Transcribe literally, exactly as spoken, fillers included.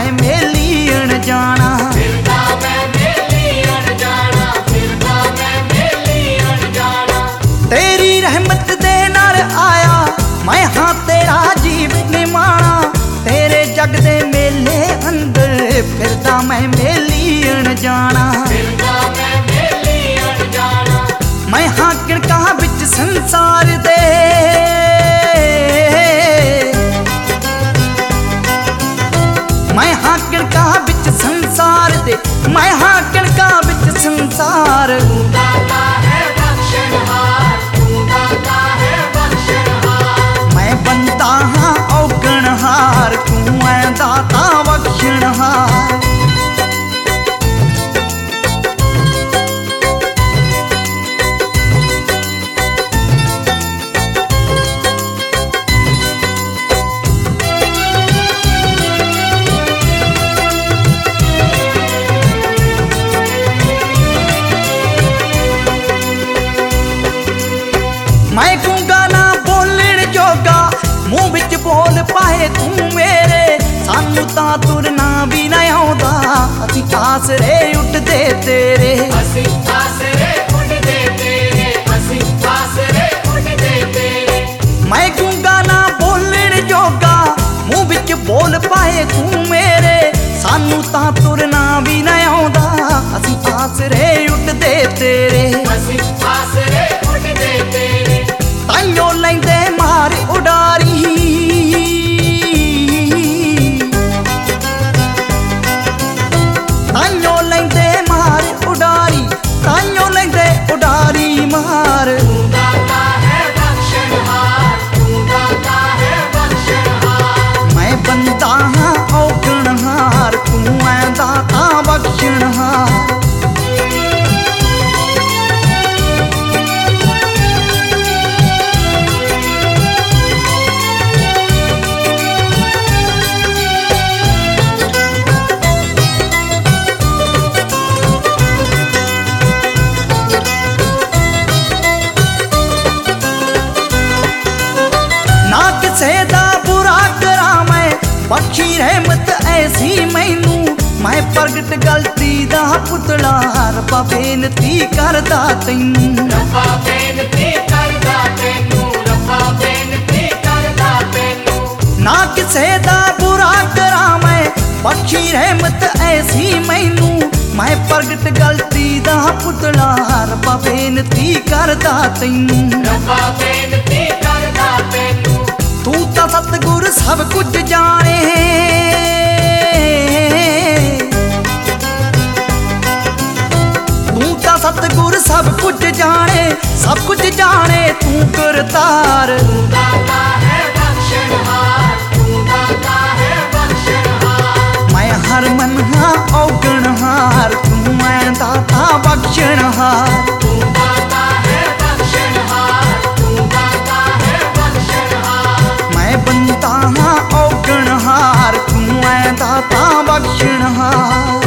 मैं मेली अनजाना। फिरदा मैं मेली अनजाना, फिरदा मैं मेली अनजाना। तेरी रहमत दे नाल आया मैं हाँ तेरा जीव निमाना। तेरे जग दे मेले अंदर फिरदा मैं मेली अनजाना। फिरदा मैं मेली अनजाना। मैं हाँ किणका विच संसार दे, मैं हाँ किणका विच संसार दे, मैं हाँ किणका विच संसार। तू दाता है बख्शनहार, तू दाता है बख्शनहार। मैं बनता हाँ औगणहार, तू है दाता बख्शनहार। मैं गूंगा ना बोलण जोगा, मूँह विच बोल पाए तू मेरे। सानू तां तुरना भी ना आउंदा, असीं आसरे उठदे तेरे। असीं आसरे उठदे तेरे, असीं आसरे उठदे तेरे। मैं गूंगा ना बोलण जोगा, मूँह विच बोल पाए तू मेरे। सानू तां तुरना भी ना आउंदा, असीं आसरे उठदे तेरे। असीं आसरे उठदे तेरे। ताइयों लैंदे मार उडारी, ताइयों लैंदे मार उडारी, ताइयों लैंदे उडारी मार। तू दाता है बख्शनहार, तू दाता है बख्शनहार। मैं बनता हाँ औगणहार, तू है दाता बख्शनहार। ना किसे दा बुरा करा मैं, बख्शी रहमत ऐसी मैनू। मैं प्रगट गलती दा पुतला, रब्बा बेनती करदा तैनू। रब्बा बेनती करदा तैनू, रब्बा बेनती करदा तैनू। ना किसे दा बुरा करा मैं, बख्शी रहमत ऐसी मैनू। मैं प्रगट गलती दा पुतला, रब्बा बेनती करदा तैनू। रब्बा बेनती करदा तैनू। तू तां सतगुर सब कुछ जाने, तू तां सतगुर सब कुछ जाने, सब कुछ जाने तू करतार। तू दाता है बख्शनहार, तू दाता है बख्शनहार। मैं हर मन हाँ औगणहार, तू मैं दाता बख्शनहार। तू दाता है बख्शनहार, तू दाता है बख्शनहार। मैं बनता हाँ औगणहार, तू मैं दाता बख्शनहार।